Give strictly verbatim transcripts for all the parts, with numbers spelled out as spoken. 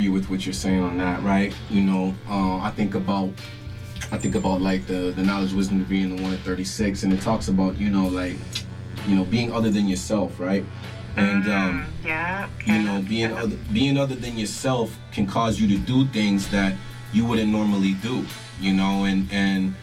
With what you're saying on that, right? You know, uh, I think about, I think about like the the knowledge, wisdom, degree in the one at thirty-six, and it talks about, you know, like, you know, being other than yourself, right? And um, mm, yeah, you know, being other, being other than yourself can cause you to do things that you wouldn't normally do, you know, and and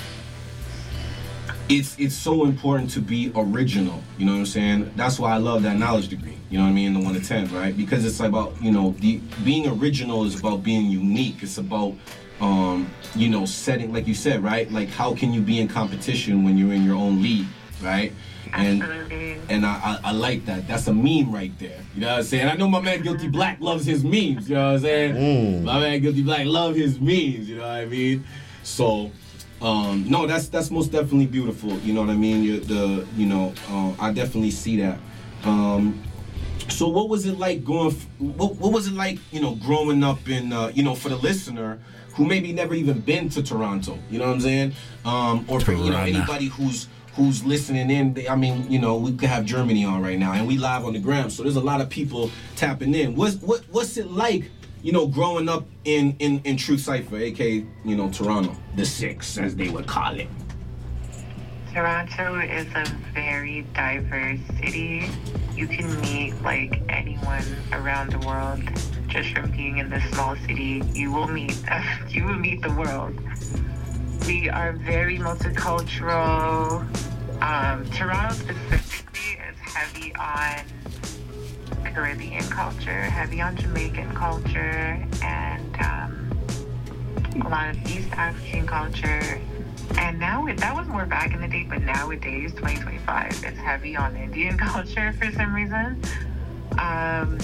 it's it's so important to be original, you know what I'm saying? That's why I love that knowledge degree, you know what I mean, the one to ten, right? Because it's about, you know, the being original is about being unique. It's about, um, you know, setting, like you said, right? Like, how can you be in competition when you're in your own league, right? And absolutely. and I, I, I like that. That's a meme right there. You know what I'm saying? I know my man Guilty Black loves his memes, you know what I'm saying? Mm. My man Guilty Black love his memes, you know what I mean? So, um, no, that's that's most definitely beautiful, you know what I mean? You, the, you know, uh, I definitely see that. Um, so what was it like going, f- what, what was it like, you know, growing up in, uh, you know, for the listener who maybe never even been to Toronto, you know what I'm saying? Um, or for, you know, Toronto. anybody who's, who's listening in. They, I mean, you know, we could have Germany on right now, and we live on the gram, so there's a lot of people tapping in. What's what what's it like, you know, growing up in in in Truth Cipher, aka, you know, Toronto, the Six, as they would call it? Toronto is a very diverse city. You can meet like anyone around the world just from being in this small city. You will meet you will meet the world. We are very multicultural. Um, Toronto specifically is heavy on Caribbean culture, heavy on Jamaican culture, and um, a lot of East African culture. And now, it, that was more back in the day, but nowadays, twenty twenty-five, it's heavy on Indian culture for some reason. Um,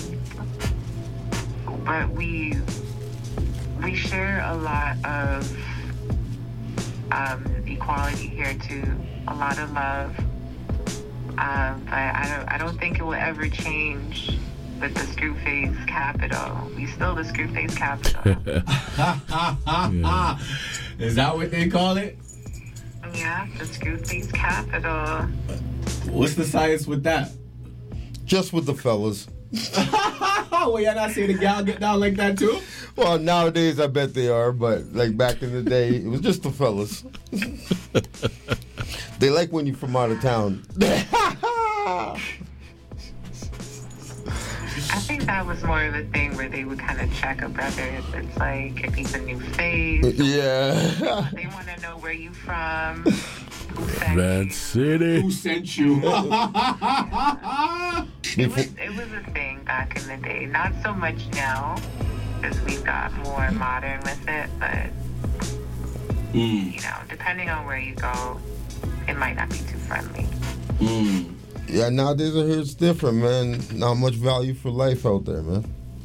but we we share a lot of um, equality here too, a lot of love. Um, but I don't I don't think it will ever change with the Screwface capital. We still the Screwface capital. Yeah. Is that what they call it? Yeah, the Screwface capital. What's the science with that? Just with the fellas. Well, y'all not seeing the gal get down like that too? Well, nowadays I bet they are, but like back in the day, it was just the fellas. They like when you're from out of town. I think that was more of a thing where they would kind of check a brother if it's like, if he's a new face. Yeah. They want to know where you from, who sent Red you. City. Who sent you? It was, it was a thing back in the day. Not so much now, because we've got more modern with it, but, Mm. you know, depending on where you go, it might not be too friendly. Mm. Yeah, nowadays I hear it's different, man. Not much value for life out there, man.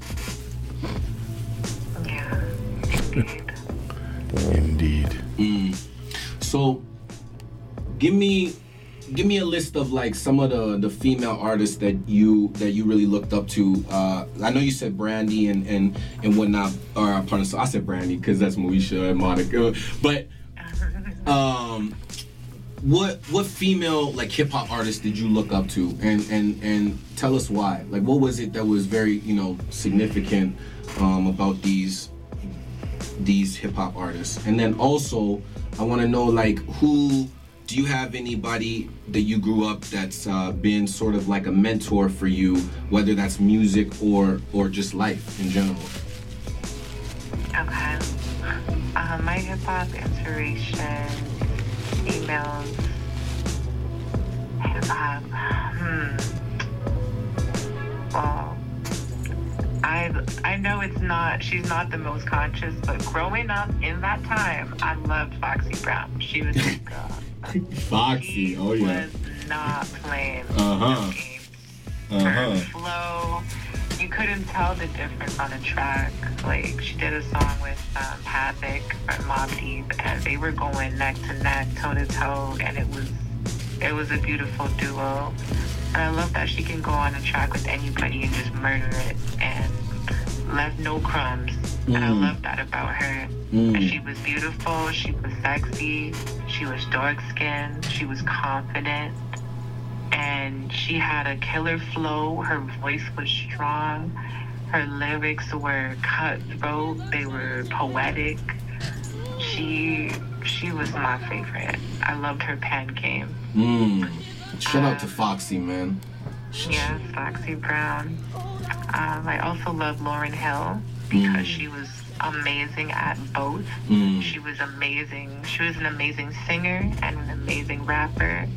Yeah, indeed. Indeed. Mm. So, give me, give me a list of like some of the, the female artists that you that you really looked up to. Uh, I know you said Brandy and and and whatnot. Or pardon, so I said Brandy because that's Moesha and Monica. But um, what what female like hip hop artists did you look up to, and and and tell us why? Like, what was it that was very, you know, significant um, about these these hip hop artists? And then also, I want to know, like, who do you have anybody that you grew up that's uh, been sort of like a mentor for you, whether that's music or or just life in general? Okay. Uh, my hip hop inspiration, females, hip hop. Hmm. Well, I I know it's not. She's not the most conscious, but growing up in that time, I loved Foxy Brown. She was like, uh, Foxy, she oh yeah. was not playing Uh-huh. no games. Uh-huh. Her flow, you couldn't tell the difference on a track. Like, she did a song with um, Havoc from Mobb Deep, and they were going neck to neck, toe to toe, and it was it was a beautiful duo. And I love that she can go on a track with anybody and just murder it and left no crumbs. Mm. And I love that about her. Mm. And she was beautiful, she was sexy, she was dark skinned, she was confident, and she had a killer flow. Her voice was strong, Her lyrics were cutthroat. They were poetic. She she was my favorite. I loved her pen game. Mm. Shout out to Um, Foxy, man. Yeah, Foxy Brown. Um, I also love Lauryn Hill because Mm. she was amazing at both. Mm. She was amazing. She was an amazing singer and an amazing rapper.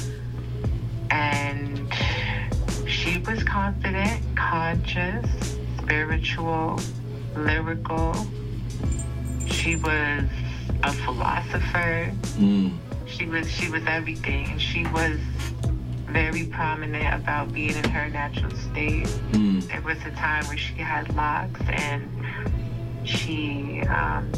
And she was confident, conscious, spiritual, lyrical. She was a philosopher. Mm. She was she was everything. And she was very prominent about being in her natural state. Mm. There was a time where she had locks and she um,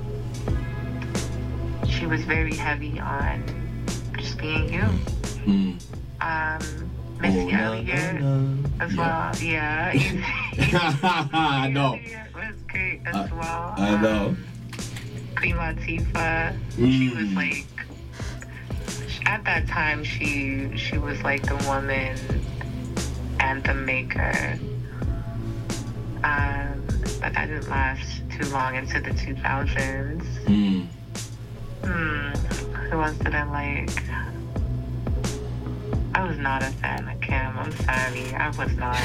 she was very heavy on just being you. Mm. Um, Missy Oh, no, Elliott no, no. as Yeah. well. Yeah. I know. Elliott was great as I- well. I know. Um, Queen Latifah. She was Mm. like, at that time, she she was like the woman anthem maker. Um, but that didn't last too long into the two thousands. Mm. Hmm. Who else did I like? I was not a fan of Kim. I'm sorry. I was not.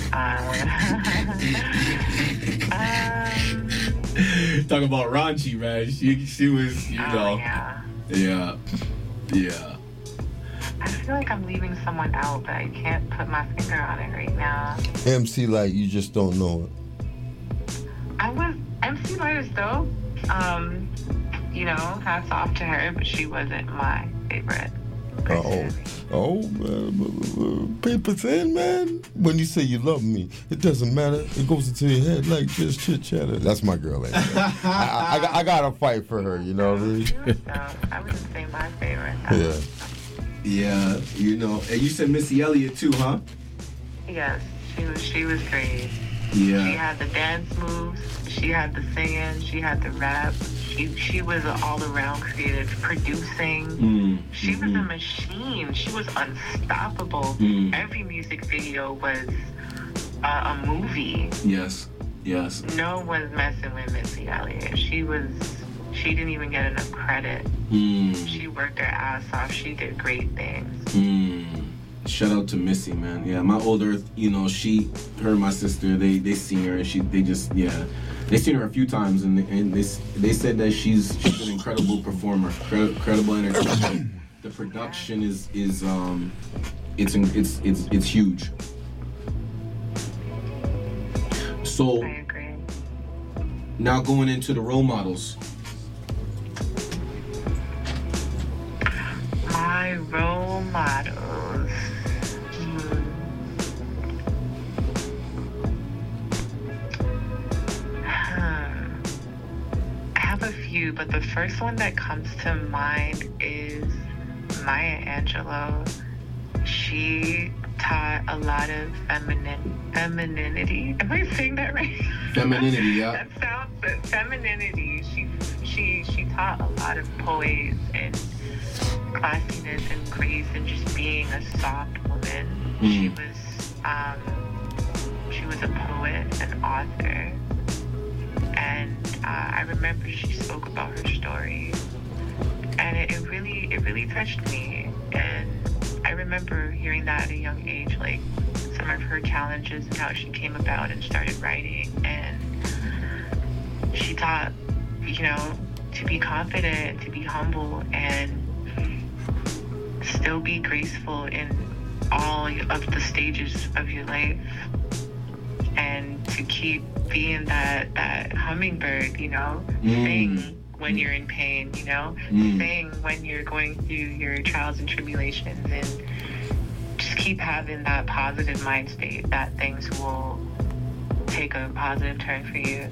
Um, um, Talk about raunchy, man. She she was, you oh, know. yeah. Yeah. Yeah. I feel like I'm leaving someone out, but I can't put my finger on it right now. M C Light, you just don't know it. I was M C Light is dope. Um, you know, hats off to her, but she wasn't my favorite. Oh, oh, man, paper thin, man. When you say you love me, it doesn't matter. It goes into your head like just chit chatter. That's my girl. Like that. I, I, I, got- I gotta fight for her. You know what I mean? She was dope. I wouldn't say my favorite. Yeah. Yeah, you know. And you said Missy Elliott too, huh? Yes, she was. She was great. She Yeah. had the dance moves. She had the singing. She had the rap. She she was an all-around creative, producing. Mm. She was a Mhm. machine. She was unstoppable. Mm. Every music video was a, a movie. Yes. Yes. No one's messing with Missy Elliott. She was. She didn't even get enough credit. Mm. She worked her ass off. She did great things. Mm. Shout out to Missy, man. Yeah, my older, you know, she, her, and my sister, they they seen her, and she, they just, yeah, they seen her a few times, and they, and they they said that she's she's an incredible performer, cre- incredible entertainer. The production is is um, it's it's it's it's huge. So I agree. now going into the role models. My role models. Hmm. Hmm. I have a few, but the first one that comes to mind is Maya Angelou. She taught a lot of feminine femininity. Am I saying that right? Femininity, yeah. That sounds but femininity. She she she taught a lot of poise and classiness and grace and just being a soft woman. She Mm. was um she was a poet, an author, and uh, I remember she spoke about her story, and it, it really it really touched me. And I remember hearing that at a young age, like some of her challenges and how she came about and started writing. And she taught, you know, to be confident, to be humble, and still be graceful in all of the stages of your life, and to keep being that that hummingbird, you know, Mm. sing when you're in pain, you know, Mm. sing when you're going through your trials and tribulations, and just keep having that positive mind state that things will take a positive turn for you.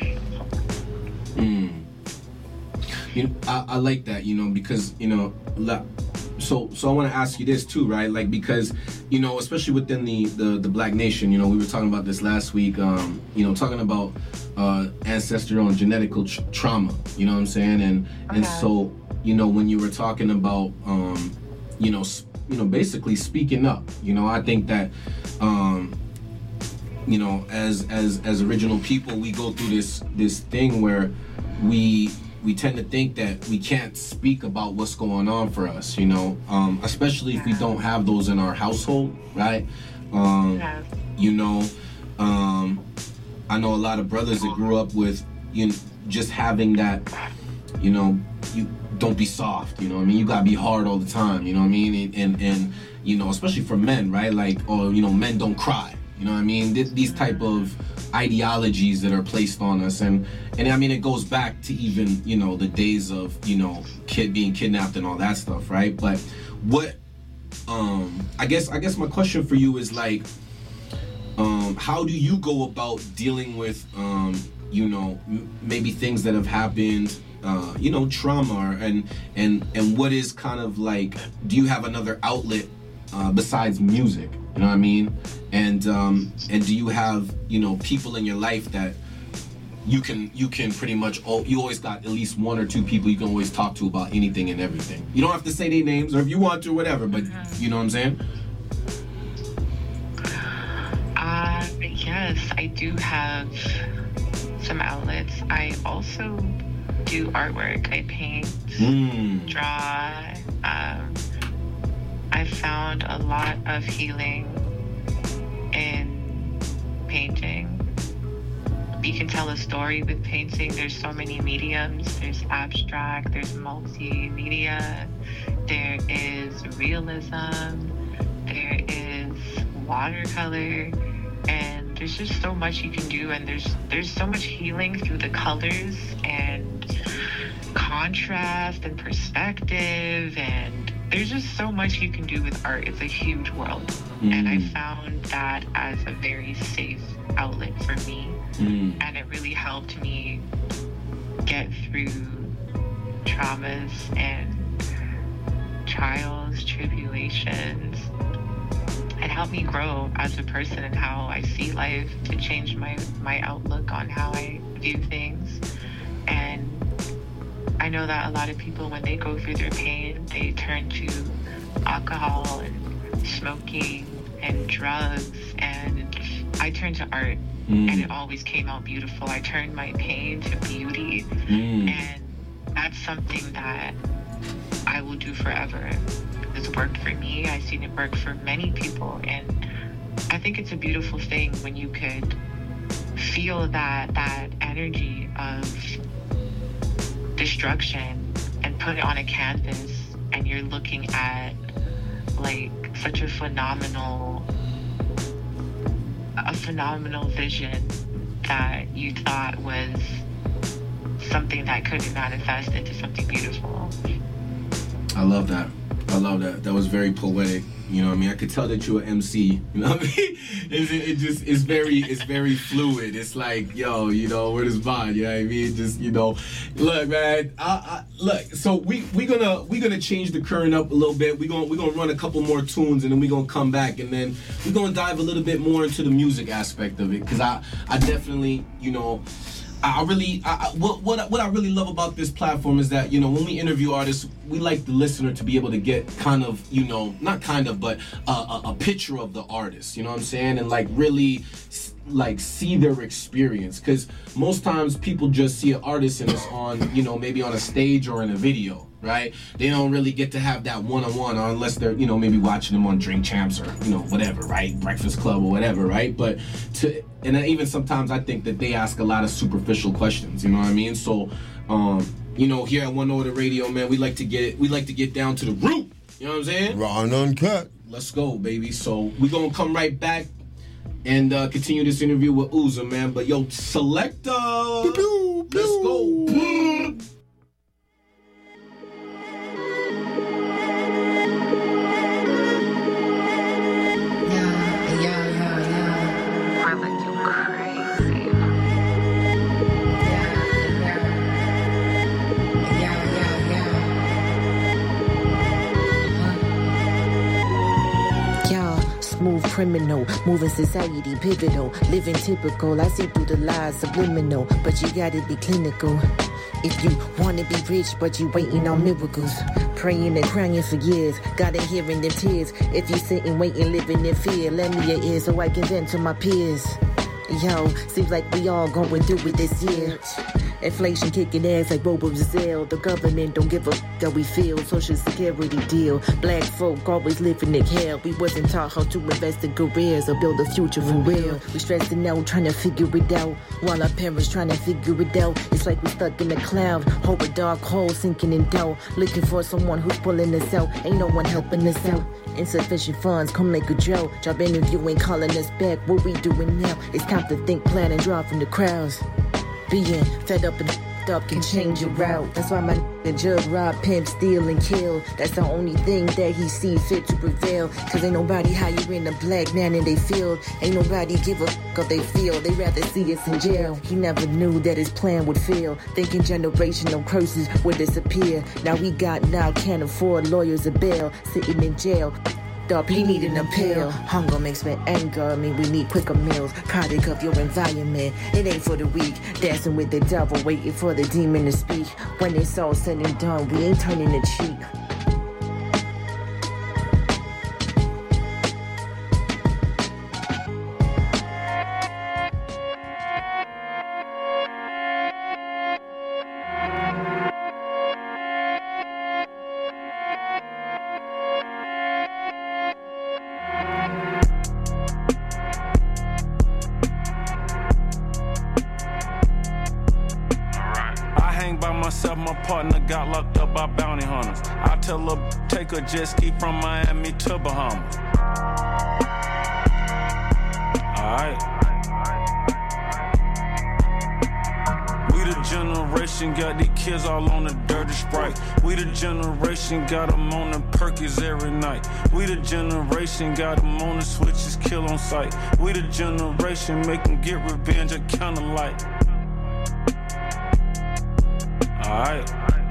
Mm. You know, I, I like that, you know, because, you know, la- so so I want to ask you this too, right? Like, because, you know, especially within the, the, the Black nation, you know, we were talking about this last week, um, you know, talking about uh, ancestral and genetical tr- trauma, you know what I'm saying? And and Okay. so, you know, when you were talking about, um, you know, sp- you know, basically speaking up, you know, I think that, um, you know, as as as original people, we go through this this thing where we we tend to think that we can't speak about what's going on for us, you know, um, especially if we don't have those in our household, right? Um, Yeah. you know, um, I know a lot of brothers that grew up with, you know, just having that, you know, you don't be soft, you know what I mean? You gotta be hard all the time, you know what I mean? And, and, and you know, especially for men, right? Like, or, you know, men don't cry, you know what I mean? Th- these type of ideologies that are placed on us. And, and I mean, it goes back to even, you know, the days of, you know, kid being kidnapped and all that stuff, right? But what, um, I guess, I guess my question for you is like, um, how do you go about dealing with, um, you know, m- maybe things that have happened, uh, you know, trauma, and and and what is kind of like, do you have another outlet uh, besides music? You know what I mean? And um, and do you have, you know, people in your life that you can you can pretty much, oh, you always got at least one or two people you can always talk to about anything and everything. You don't have to say their names, or if you want to, whatever. But you know what I'm saying? Uh, yes, I do have some outlets. I also do artwork. I paint, Mm. draw. Um, I found a lot of healing in painting. You can tell a story with painting. There's so many mediums. There's abstract, there's multimedia, there is realism, there is watercolor, and there's just so much you can do, and there's there's so much healing through the colors and contrast and perspective, and there's just so much you can do with art. It's a huge world. Mm. And I found that as a very safe outlet for me. Mm. And it really helped me get through traumas and trials, tribulations. It helped me grow as a person and how I see life, to change my, my outlook on how I view things. And I know that a lot of people, when they go through their pain, they turn to alcohol and smoking and drugs, and I turned to art. Mm. And it always came out beautiful. I turned my pain to beauty, Mm. and that's something that I will do forever. It's worked for me. I've seen it work for many people, and I think it's a beautiful thing when you could feel that that energy of destruction and put it on a canvas, and you're looking at like such a phenomenal a phenomenal vision that you thought was something that could manifest into something beautiful. I love that. I love that. That was very poetic. You know what I mean? I could tell that you're an M C. You know what I mean? It's, it just, it's very, it's very fluid. It's like, yo, you know, where does Bond? You know what I mean? Just, you know, look, man. I, I, look, so we we gonna we gonna change the current up a little bit. We gonna we gonna run a couple more tunes, and then we gonna come back, and then we gonna dive a little bit more into the music aspect of it, because I I definitely, you know. I really, I, I, what what what I really love about this platform is that, you know, when we interview artists, we like the listener to be able to get kind of, you know, not kind of, but a, a, a picture of the artist, you know what I'm saying, and like really, like see their experience, because most times people just see an artist and it's on, you know, maybe on a stage or in a video, right? They don't really get to have that one-on-one, or unless they're, you know, maybe watching them on Drink Champs or, you know, whatever, right? Breakfast Club or whatever, right? But to, and even sometimes I think that they ask a lot of superficial questions, you know what I mean? So, um, you know, here at One Order Radio, man, we like to get, we like to get down to the root, you know what I'm saying? Raw and uncut. Let's go, baby. So we're gonna come right back and uh, continue this interview with Uza, man. But yo, Selector, let's go. Criminal, moving society pivotal, living typical. I see through the lies subliminal, but you gotta be clinical. If you wanna be rich, but you waiting on miracles, praying and crying for years, gotta hearing them tears. If you sitting, waiting, living in fear, lend me your ear so I can vent to my peers. Yo, seems like we all going through it this year. Inflation kicking ass like Bobo Giselle. The government don't give a f- how we feel. Social security deal. Black folk always living in hell. We wasn't taught how to invest in careers or build a future for real. We stressing out, trying to figure it out, while our parents trying to figure it out. It's like we stuck in a cloud, hope a dark hole sinking in doubt. Looking for someone who's pulling us out. Ain't no one helping us out. Insufficient funds, come make a joke. Job interviewing, calling us back. What we doing now? It's time to think, plan, and draw from the crowds. Being fed up and f***ed up can change your route. That's why my n***a jug rob, pimp, steal, and kill. That's the only thing that he see fit to prevail. Cause ain't nobody hiring a black man in they field. Ain't nobody give a f*** how they feel. They rather see us in jail. He never knew that his plan would fail. Thinking generational curses would disappear. Now we got now can't afford lawyers or bail. Sitting in jail. Up, he need an appeal. Hunger makes me anger. I mean, we need quicker meals. Product of your environment. It ain't for the weak. Dancing with the devil, waiting for the demon to speak. When it's all said and done, we ain't turning the cheek. Got locked up by bounty hunters. I tell her, take a jet ski from Miami to Bahamas. Alright. We the generation, got these kids all on the dirty Sprite. We the generation, got them on the Perkies every night. We the generation, got them on the switches, kill on sight. We the generation, make them get revenge at candlelight. Alright.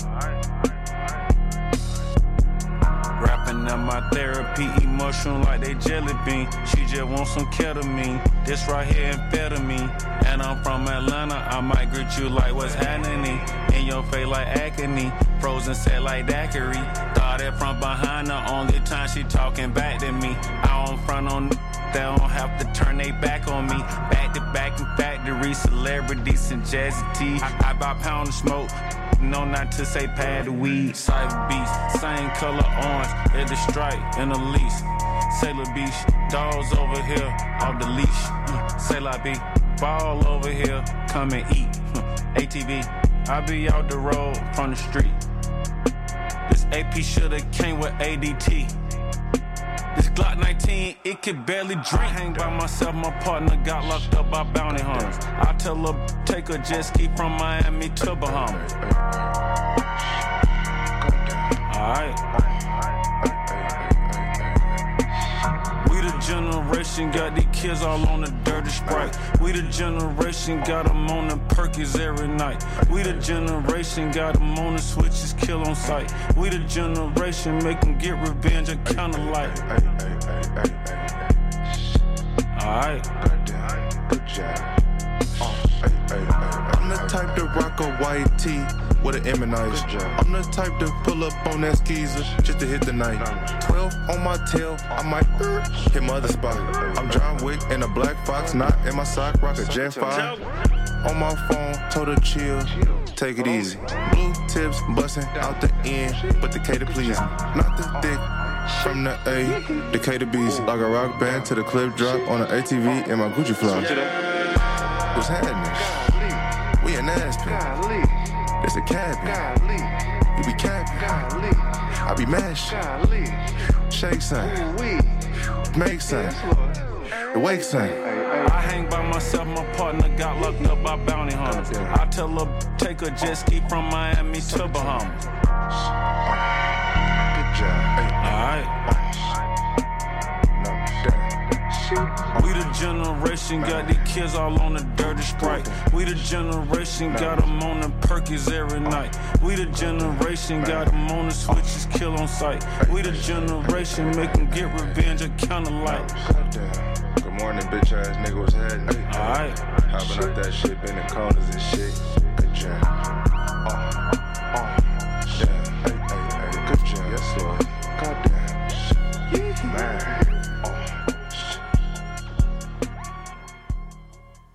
Rapping at my therapy, eat mushroom like they jelly bean. She just want some ketamine. This right here amphetamine. And I'm from Atlanta, I might greet you like what's happening. In your face like acne, frozen set like daiquiri. Thought it from behind the only time she talking back to me. I don't front on they don't have to turn they back on me. Back to back in factory, celebrities and jazzy tea. I, I buy pound of smoke. No, not to say pad of weed. Cyber beast, same color orange, at the stripe and the lease. Sailor Beach, dogs over here, off the leash. Mm. Sailor B, ball over here, come and eat. Mm. A T V, I be out the road from the street. This A P shoulda came with A D T. This Glock nineteen, it could barely drink. Hang by myself, my partner got locked up by bounty hunters. I tell her, take a jet ski from Miami to Bahamas. Alright. We the generation, got these kids all on the dirty Sprite. We the generation, got them on the Perkies every night. We the generation, got them on the switches, kill on sight. We the generation, make them get revenge at candlelight. Alright. Good job. I'm the type to rock a white tee with an M and I's. I'm the type to pull up on that skeezer just to hit the night. twelve on my tail, I might uh, hit my other spot. I'm John Wick in a black fox, not in my sock, rock a Jet five. On my phone, told her chill, take it easy. Blue tips busting out the end, but the K to please me. Not the thick. From the A, the K to B's. Like a rock band to the clip drop on an A T V in my Gucci fly. What's happening? We in Aspen. It's a cabin. You be capping. I be mashing. Shake sign. Make sign. The wake sign. I hang by myself, my partner got locked up by bounty hunters. I tell her, take a jet ski from Miami to Bahamas. Good job. Alright. We the generation, got these kids all on the dirty Sprite. We the generation, got them on the Perkies every night. We the generation, got them on the switches, kill on sight. We the generation, make them get revenge at candlelight. Good morning, bitch ass nigga, what's happening? Alright. Hopping out that shit, been in corners and shit. Good job. Oh, oh, damn. Hey, hey, hey, good job. Yes, Lord. Goddamn. Man.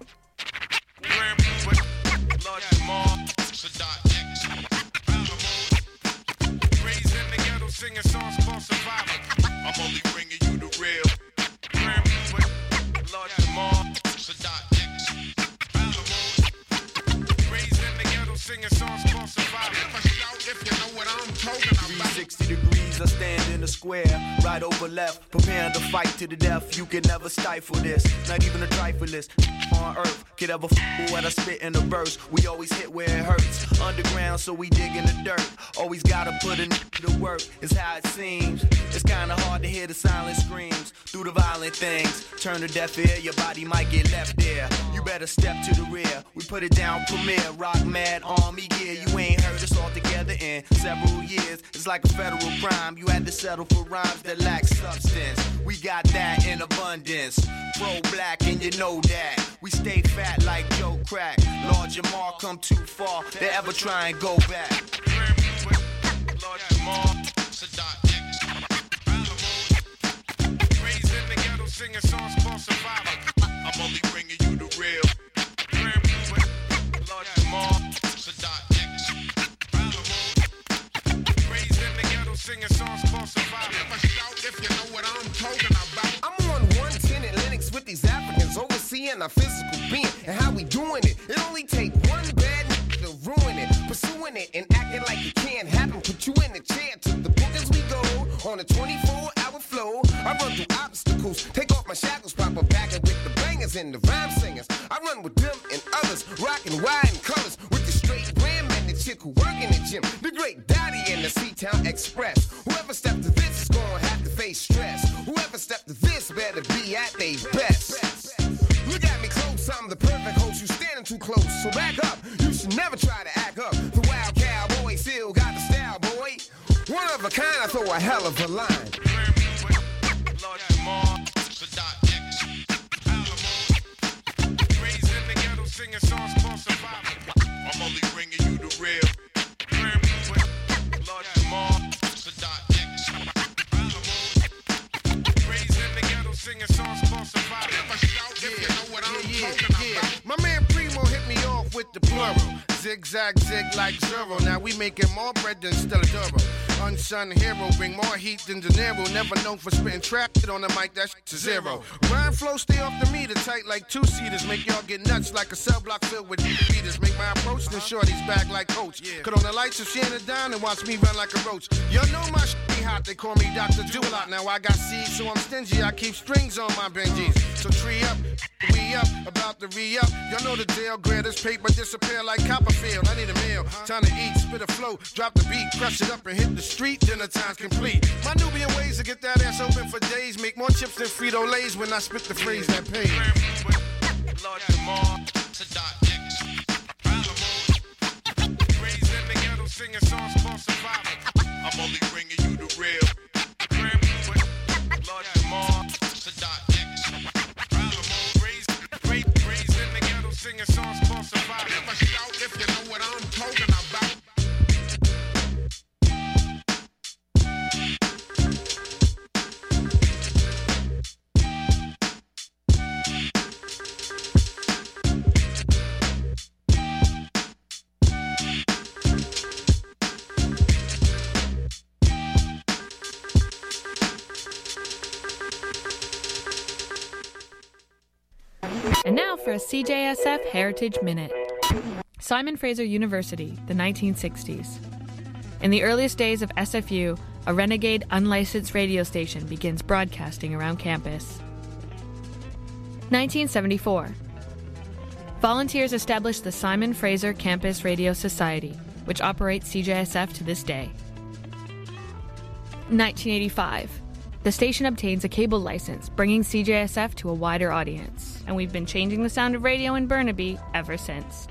sixty degrees, I stand in the square, right over left, preparing to fight to the death. You can never stifle this, not even a trifleist on earth could ever f when I spit in the verse. We always hit where it hurts, underground, so we dig in the dirt. Always gotta put in the work, it's how it seems. It's kinda hard to hear the silent screams through the violent things. Turn a deaf ear, your body might get left there. You better step to the rear. We put it down, premiere, rock mad, army gear. You ain't heard us all together in several years. It's like a federal crime. You had to settle for rhymes that lack substance. We got that in abundance. Pro black and you know that. We stay fat like Joe Crack. Lord Jamar come too far. They ever try and go back. Lord Jamar, Sadat X, raised in the ghetto singing songs for survival. I'm only bringing you the real. Lord Jamar, Sadat X, raised in the ghetto singing songs for survival. Never shout if you know what I'm talking about. I'm on one ten at Lennox with these Africans overseeing our physical being and how we doing it. It only take one bad n- to ruin it, pursuing it and acting like it can't happen. Put you in the chair to the book as we go on a twenty-four hour flow. I run through obstacles, take off my shackles, pop up back and with the bangers and the rhyme singers. I run with them and others, rocking wide in colors with the straight ram and the chick who work in the gym. The great Dottie and the C-Town Express. Whoever stepped to this is gonna have to face stress. Whoever stepped to this better be at their best. Look at me close, I'm the perfect host. You standing too close, so back up. You should never try to act up. The wild cowboy still got the style, boy. One of a kind, I throw a hell of a line. Lord Jamar, Sadat X, Alamo, raised in the ghetto singing songs for survival. I'm only bringing you the real. Lord Jamar, Sadat X, Alamo, raised in the ghetto singing songs for survival. Never shout if you know what I'm yeah, talking yeah. about. My man Primo hit me off with the plural. Zigzag, zig like zero. Now we making more bread than Stella Duro. Unsung hero, bring more heat than De Niro. Never known for spitting trap on the mic, that's to zero. Rhyme flow stay off the meter, tight like two-seaters. Make y'all get nuts like a cell block filled with beaters. Make my approach, then shorty's back like coach. Cut on the lights if she ain't down and watch me run like a roach. Y'all know my shit be hot, they call me Doctor Do-A-Lot. Now I got seeds, so I'm stingy, I keep strings on my Benjis. So tree up, we up, about to re-up. Y'all know the deal, grab this paper, disappear like Copperfield. I need a meal, time to eat, spit a flow, drop the beat, crush it up and hit the street, dinner time's complete. My Nubian ways to get that ass open for days, make more chips than Frito-Lays when I spit the phrase that pays. Lord Jamar, Sadat X, Alamo, raised in the ghetto singing songs for survival. I'm only bringing you the real. Lord Jamar, Sadat X, Alamo, raised, raised, raised in the ghetto singing songs for survival. Never shout if you know what I'm talking about. And now for a C J S F Heritage Minute. Simon Fraser University, the nineteen sixties. In the earliest days of S F U, a renegade unlicensed radio station begins broadcasting around campus. nineteen seventy-four. Volunteers established the Simon Fraser Campus Radio Society, which operates C J S F to this day. nineteen eighty-five. The station obtains a cable license, bringing C J S F to a wider audience, and we've been changing the sound of radio in Burnaby ever since.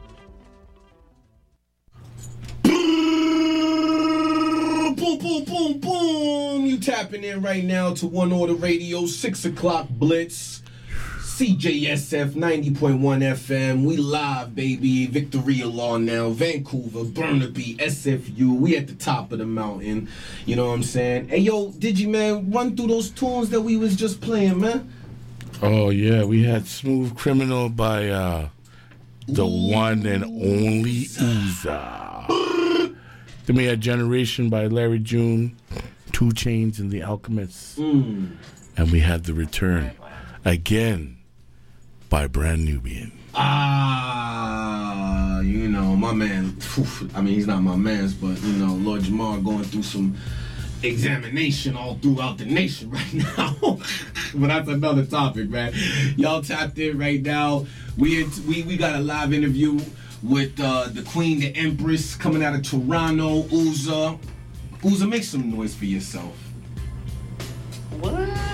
Boom, boom, boom, boom! You tapping in right now to One Order Radio, six o'clock Blitz, C J S F ninety point one F M. We live, baby. Victoria Law now, Vancouver, Burnaby, S F U. We at the top of the mountain. You know what I'm saying? Hey, yo, Digi, man, run through those tunes that we was just playing, man. Oh, yeah. We had Smooth Criminal by uh, the Ooh. one and only Uza. Then we had Generation by Larry June, Two Chainz and the Alchemists. Mm. And we had The Return, again, by Brand Nubian. Ah, you know, my my man, I mean, he's not my man's, but, you know, Lord Jamar going through some examination all throughout the nation right now. But that's another topic, man. Y'all tapped in right now. We we we got a live interview with uh, the Queen, the Empress, coming out of Toronto, Uza. Uza, make some noise for yourself. What?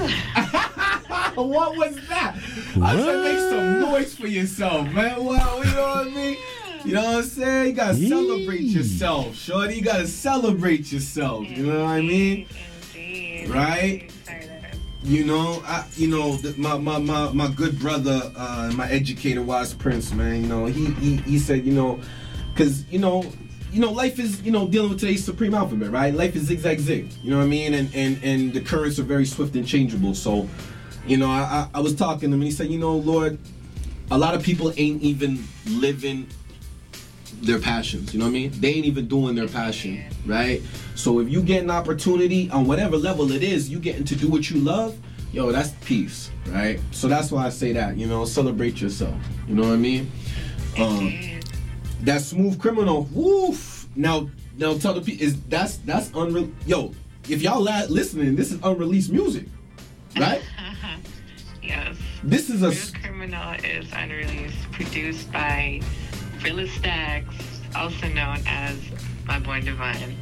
What was that? What? I said make some noise for yourself, man. Well, you know what I mean? You know what I'm saying? You gotta celebrate yourself, shorty. You gotta celebrate yourself. You know what I mean? Indeed. Right? You know, I, you know, the, my, my, my, my good brother, uh, my educator, Wise Prince, man. You know, he he, he said, you know, because you know, you know, life is, you know, dealing with today's supreme alphabet, right? Life is zigzag zig. You know what I mean? And and and the currents are very swift and changeable. So, you know, I I, I was talking to him and he said, you know, Lord, a lot of people ain't even living their passions, you know what I mean? They ain't even doing their passion, right? So if you get an opportunity on whatever level it is, you getting to do what you love, yo, that's peace, right? So that's why I say that, you know, celebrate yourself, you know what I mean? Um, that Smooth Criminal, woof. Now, now tell the people, is that's that's unreal. Yo, if y'all la- listening, this is unreleased music, right? Yes. This is a Smooth Criminal is unreleased, produced by Phyllis Stacks, also known as my boy Divine.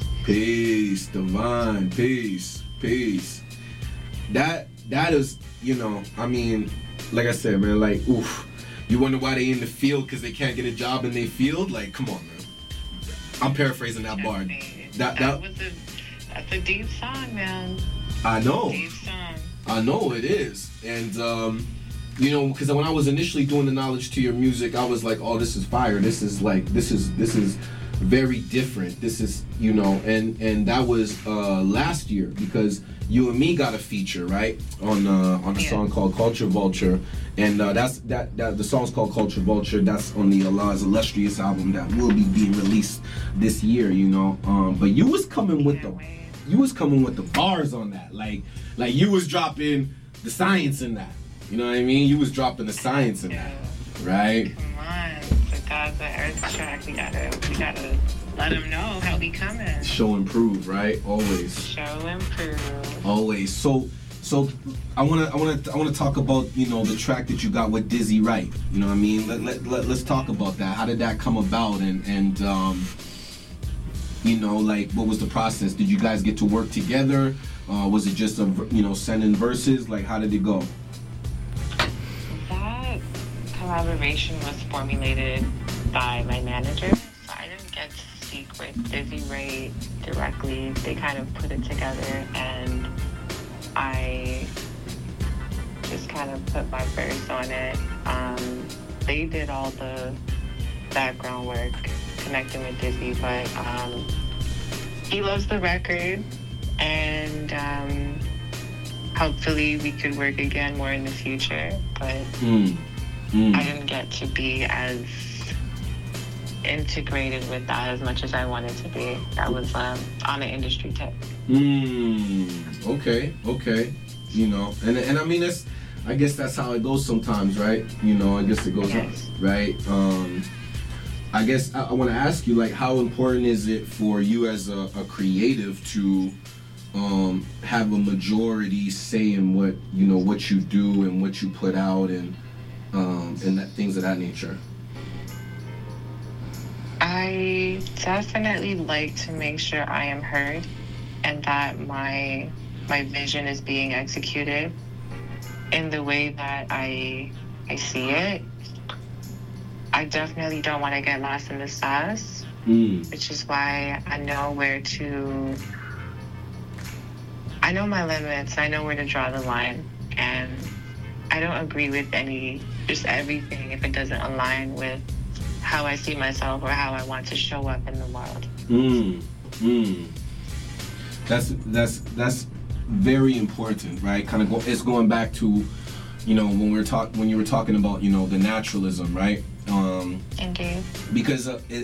Peace, Divine, peace, peace. That that is, you know, I mean, like I said, man, like, oof. You wonder why they in the field because they can't get a job in their field? Like, come on, man. I'm paraphrasing that bar. That, that, that was a that's a deep song, man. I know. Deep song. I know it is, and um. You know, because when I was initially doing the Knowledge to Your Music, I was like, oh, this is fire. This is like, this is, this is very different. This is, you know, and, and that was uh, last year because you and me got a feature, right? On uh, on a yeah. song called Culture Vulture. And uh, that's, that, that, the song's called Culture Vulture. That's on the Allah's Illustrious album that will be being released this year, you know. Um, but you was coming with the, you was coming with the bars on that. Like, like you was dropping the science in that. You know what I mean? You was dropping the science in that, right? Come on, the God's of Earth track. We gotta, we gotta let them know how we coming. Show and prove, right? Always. Show and prove. Always. So, so I wanna, I wanna, I wanna talk about, you know, the track that you got with Dizzy Wright. You know what I mean? Let, let, let let's talk about that. How did that come about? And and um, you know, like, what was the process? Did you guys get to work together? Uh, was it just a, you know, sending verses? Like, how did it go? Collaboration was formulated by my manager. So I didn't get to speak with Dizzy Wright directly. They kind of put it together and I just kind of put my verse on it. Um, they did all the background work connecting with Dizzy, but um, he loves the record and um, hopefully we could work again more in the future. But mm. Mm. I didn't get to be as integrated with that as much as I wanted to be. That was um, on an industry tip. Mm. Okay, okay. You know, and and I mean, that's, I guess that's how it goes sometimes, right? You know, I guess it goes yes. up, right? Um, I guess I, I want to ask you, like, how important is it for you as a, a creative to um, have a majority say in what, you know, what you do and what you put out and Um, and that, things of that nature? I definitely like to make sure I am heard and that my my vision is being executed in the way that I I see it. I definitely don't want to get lost in the sauce, mm. which is why I know where to. I know my limits. I know where to draw the line, and I don't agree with any, just everything if it doesn't align with how I see myself or how I want to show up in the world. Mm, mm. That's that's that's very important, right? Kind of, go, it's going back to, you know, when we were talk when you were talking about, you know, the naturalism, right? Um, Indeed. Because uh, it,